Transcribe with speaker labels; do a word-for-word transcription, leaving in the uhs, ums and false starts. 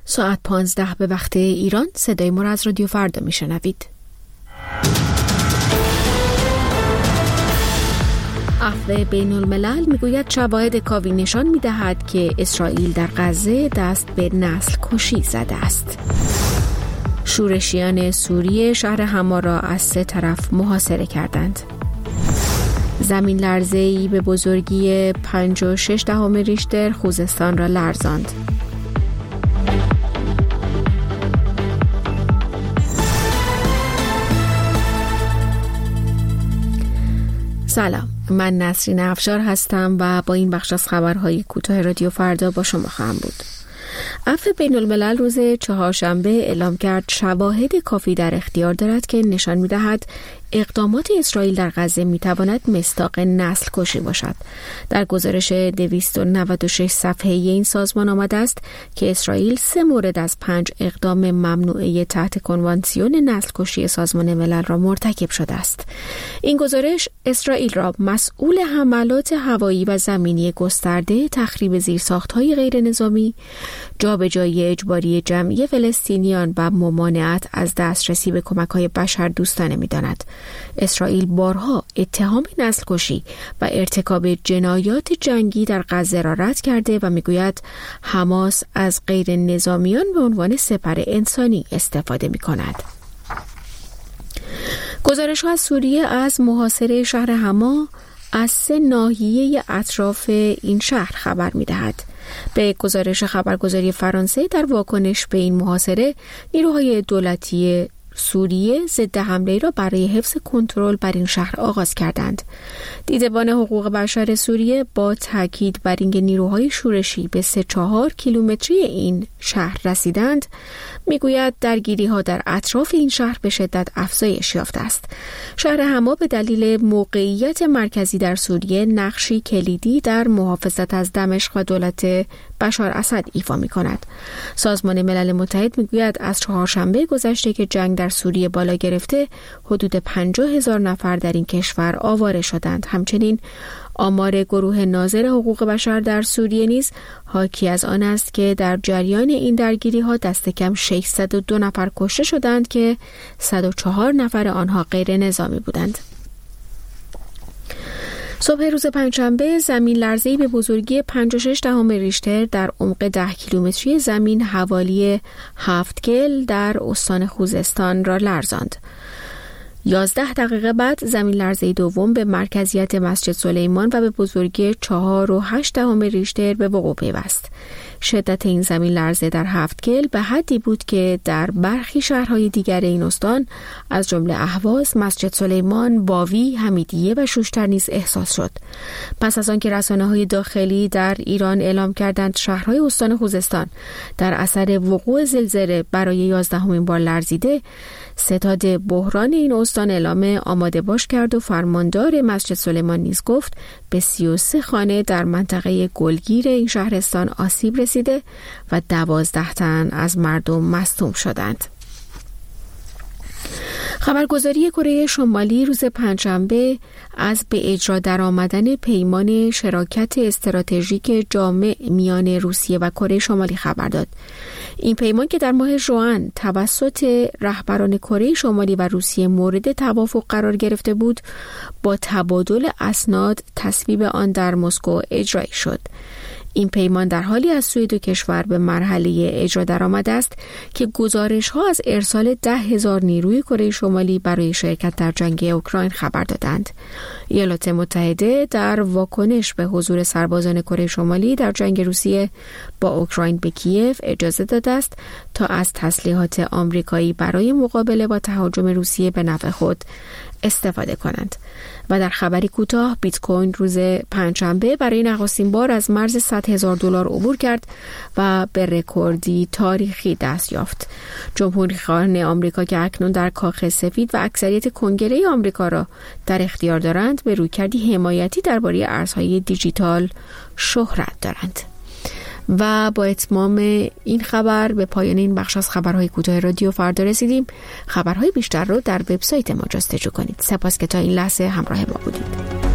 Speaker 1: ساعت پانزده به وقت ایران. صدای ما را از رادیو فردا میشنوید. عفو بین الملل میگوید شواهد کافی نشان میدهد که اسرائیل در غزه دست به نسل کشی زده است. شورشیان سوریه شهر حما را از سه طرف محاصره کردند. زمین لرزه‌ای به بزرگی پنج و شش دهم ریشتر خوزستان را لرزاند. سلام، من نسرین افشار هستم و با این بخش از خبرهای کوتاه رادیو فردا با شما خواهم بود. عفو بین الملل روز چهارشنبه اعلام کرد شواهد کافی در اختیار دارد که نشان می‌دهد اقدامات اسرائیل در غزه می‌تواند مصداق نسل کشی باشد. در گزارش دویست و نود و شش صفحه‌ای این سازمان آمده است که اسرائیل سه مورد از پنج اقدام ممنوعه تحت کنوانسیون نسل کشی سازمان ملل را مرتکب شده است. این گزارش اسرائیل را مسئول حملات هوایی و زمینی گسترده، تخریب زیرساخت‌های غیر نظامی، جابجایی اجباری جمعی فلسطینیان و ممانعت از دسترسی به کمک‌های بشردوستانه می‌داند. اسرائیل بارها اتهام نسل کشی و ارتکاب جنایات جنگی در غزه را رد کرده و میگوید حماس از غیر نظامیان به عنوان سپر انسانی استفاده می‌کند. گزارش‌ها از سوریه از محاصره شهر حما از سه ناحیه اطراف این شهر خبر می‌دهد. به گزارش خبرگزاری فرانسه، در واکنش به این محاصره نیروهای دولتی سوریه ضد حمله را برای حفظ کنترل بر این شهر آغاز کردند. دیدبان حقوق بشر سوریه با تاکید بر اینکه نیروهای شورشی به سه چهار کیلومتری این شهر رسیدند، میگوید درگیری‌ها در اطراف این شهر به شدت افزایش یافته است. شهر حما به دلیل موقعیت مرکزی در سوریه نقشی کلیدی در محافظت از دمشق و دولت بشار اسد ایفا می‌کند. سازمان ملل متحد میگوید از چهارشنبه گذشته که جنگ در سوریه بالا گرفته، حدود پنجاه هزار نفر در این کشور آواره شدند. همچنین آمار گروه ناظر حقوق بشر در سوریه نیز حاکی از آن است که در جریان این درگیری‌ها دست کم ششصد و دو نفر کشته شدند که صد و چهار نفر آنها غیر نظامی بودند. صبح روز پنجشنبه زمین لرزه‌ای به بزرگی پنج و شش دهم ریشتر در عمق ده کیلومتری زمین حوالی هفتگل در استان خوزستان را لرزاند. یازده دقیقه بعد زمین لرزه دوم به مرکزیت مسجد سلیمان و به بزرگی چهار و هشت دهم ریشتر به وقوع پیوست. شدت این زمین لرزه در هفتگل به حدی بود که در برخی شهرهای دیگر این استان از جمله اهواز، مسجد سلیمان، باوی، حمیدیه و شوشتر نیز احساس شد. پس از آنکه رسانه‌های داخلی در ایران اعلام کردند شهرهای استان خوزستان در اثر وقوع زلزله برای یازدهمین بار لرزیده، ستاد بحران این استان اعلام آماده باش کرد و فرماندار مسجد سلیمان نیز گفت به سی و سه خانه در منطقه گلگیر این شهرستان آسیب رسیده و دوازده تن از مردم مصدوم شدند. خبرگزاری کره شمالی روز پنجشنبه از به اجرا درآمدن پیمان شراکت استراتژیک جامع میان روسیه و کره شمالی خبر داد. این پیمان که در ماه ژوئن توسط رهبران کره شمالی و روسیه مورد توافق قرار گرفته بود، با تبادل اسناد تصویب آن در مسکو اجرایی شد. این پیمان در حالی از سوی دو کشور به مرحله اجرا درآمده است که گزارش‌ها از ارسال ده هزار نیروی کره شمالی برای شرکت در جنگ اوکراین خبر دادند. ایالات متحده در واکنش به حضور سربازان کره شمالی در جنگ روسیه با اوکراین به کیف اجازه داده است تا از تسلیحات آمریکایی برای مقابله با تهاجم روسیه به نفع خود استفاده کنند. و در خبری کوتاه، بیت کوین روز پنجشنبه برای نخستین بار از مرز صد هزار دلار عبور کرد و به رکوردی تاریخی دست یافت. جمهوری خواهان آمریکا که اکنون در کاخ سفید و اکثریت کنگره آمریکا را در اختیار دارند، به رویکردی حمایتی درباره ارزهای دیجیتال شهرت دارند. و با اتمام این خبر به پایان این بخش از خبرهای کوتاه رادیو فردا رسیدیم. خبرهای بیشتر رو در وبسایت ما جستجو کنید. سپاس که تا این لحظه همراه ما بودید.